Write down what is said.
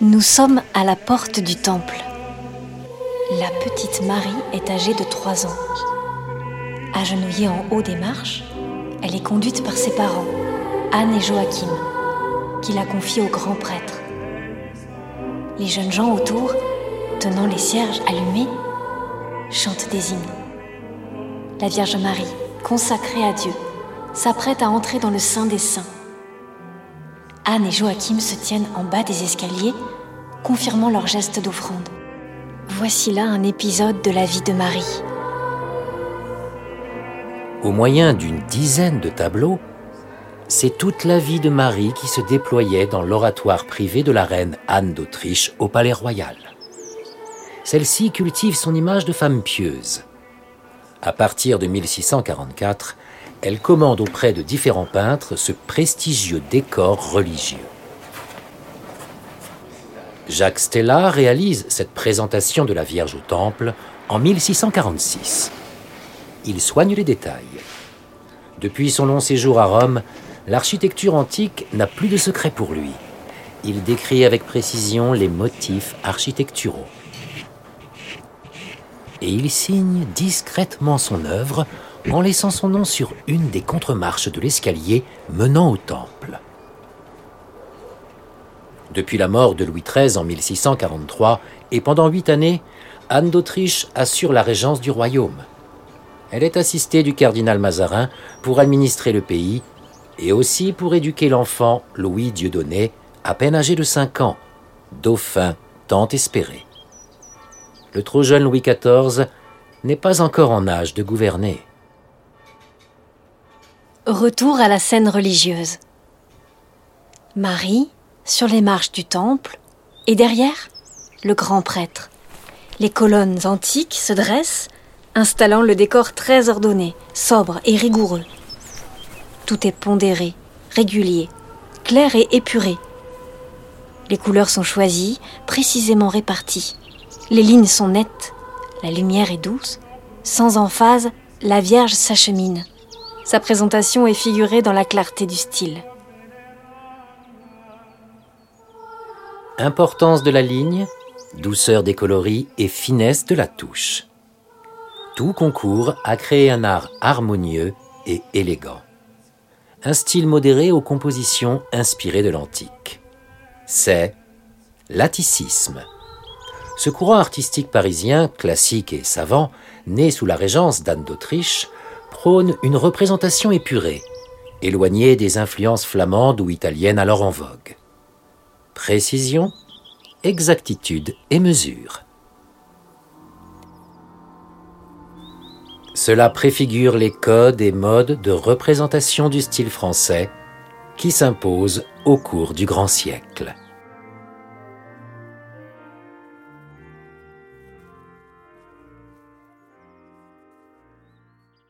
Nous sommes à la porte du temple. La petite Marie est âgée de 3 ans. Agenouillée en haut des marches, elle est conduite par ses parents, Anne et Joachim, qui la confient au grand prêtre. Les jeunes gens autour, tenant les cierges allumés, chantent des hymnes. La Vierge Marie, consacrée à Dieu, s'apprête à entrer dans le Saint des Saints. Anne et Joachim se tiennent en bas des escaliers, confirmant leur geste d'offrande. Voici là un épisode de la vie de Marie. Au moyen d'une dizaine de tableaux, c'est toute la vie de Marie qui se déployait dans l'oratoire privé de la reine Anne d'Autriche au Palais Royal. Celle-ci cultive son image de femme pieuse. À partir de 1644, elle commande auprès de différents peintres ce prestigieux décor religieux. Jacques Stella réalise cette présentation de la Vierge au Temple en 1646. Il soigne les détails. Depuis son long séjour à Rome, l'architecture antique n'a plus de secret pour lui. Il décrit avec précision les motifs architecturaux. Et il signe discrètement son œuvre en laissant son nom sur une des contremarches de l'escalier menant au temple. Depuis la mort de Louis XIII en 1643 et pendant 8 années, Anne d'Autriche assure la régence du royaume. Elle est assistée du cardinal Mazarin pour administrer le pays et aussi pour éduquer l'enfant Louis Dieudonné, à peine âgé de 5 ans, dauphin tant espéré. Le trop jeune Louis XIV n'est pas encore en âge de gouverner. Retour à la scène religieuse. Marie, sur les marches du temple, et derrière, le grand prêtre. Les colonnes antiques se dressent, installant le décor très ordonné, sobre et rigoureux. Tout est pondéré, régulier, clair et épuré. Les couleurs sont choisies, précisément réparties. Les lignes sont nettes, la lumière est douce. Sans emphase, la Vierge s'achemine. Sa présentation est figurée dans la clarté du style. Importance de la ligne, douceur des coloris et finesse de la touche. Tout concourt à créer un art harmonieux et élégant. Un style modéré aux compositions inspirées de l'antique. C'est l'atticisme. Ce courant artistique parisien, classique et savant, né sous la régence d'Anne d'Autriche, prône une représentation épurée, éloignée des influences flamandes ou italiennes alors en vogue. Précision, exactitude et mesure. Cela préfigure les codes et modes de représentation du style français qui s'imposent au cours du grand siècle.